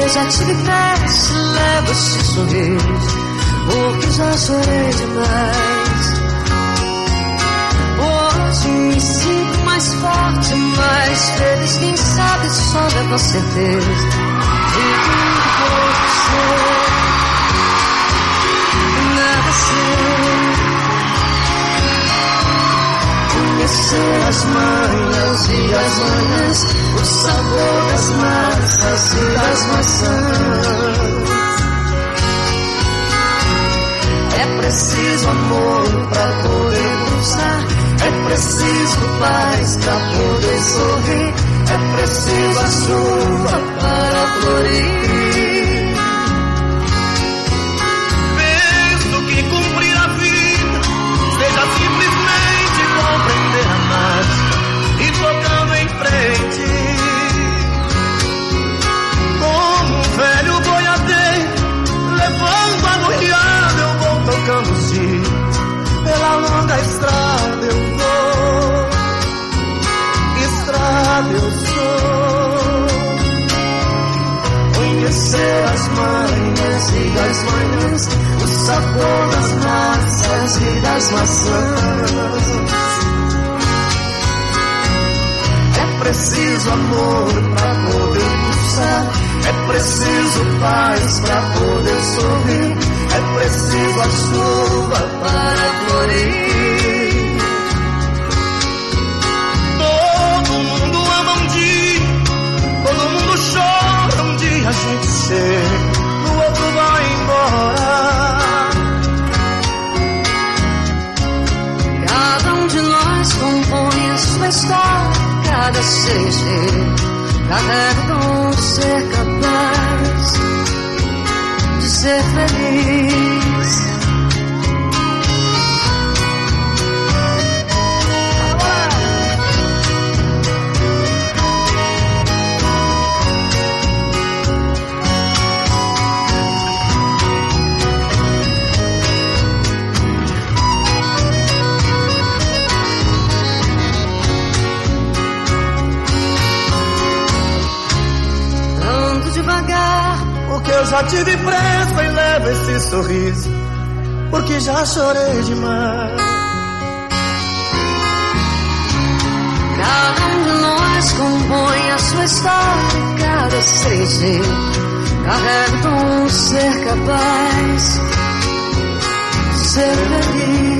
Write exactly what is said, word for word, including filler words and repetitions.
já tive pressa, levo esse sorriso, porque já chorei demais. Hoje me sinto mais forte, mais feliz, quem sabe só leva a certeza de que vou ser, nada sei. Conhecer as manhas e as manhãs, o sabor das massas e das maçãs. É preciso amor pra poder pulsar, é preciso paz pra poder sorrir, é preciso a chuva para florir. Penso que cumprir a vida seja simplesmente compreender a marcha e tocando em frente. Como um velho boiadeiro levando a boiada, eu vou tocando os dias. Pela longa estrada eu vou, estrada eu sou. Conhecer as manhas e as manhãs, o sabor das massas e das maçãs. É preciso amor pra poder pulsar, é preciso paz pra poder sorrir, é preciso a chuva para florir. Todo mundo ama um dia, todo mundo chora um dia, a gente chega, no outro vai embora. Cada um de nós compõe a sua história, cada ser carrega com ser capaz de ser feliz. Porque eu já tive pressa e levo esse sorriso, porque já chorei demais. Cada um de nós compõe a sua história, cada ser carrega um ser capaz de ser feliz.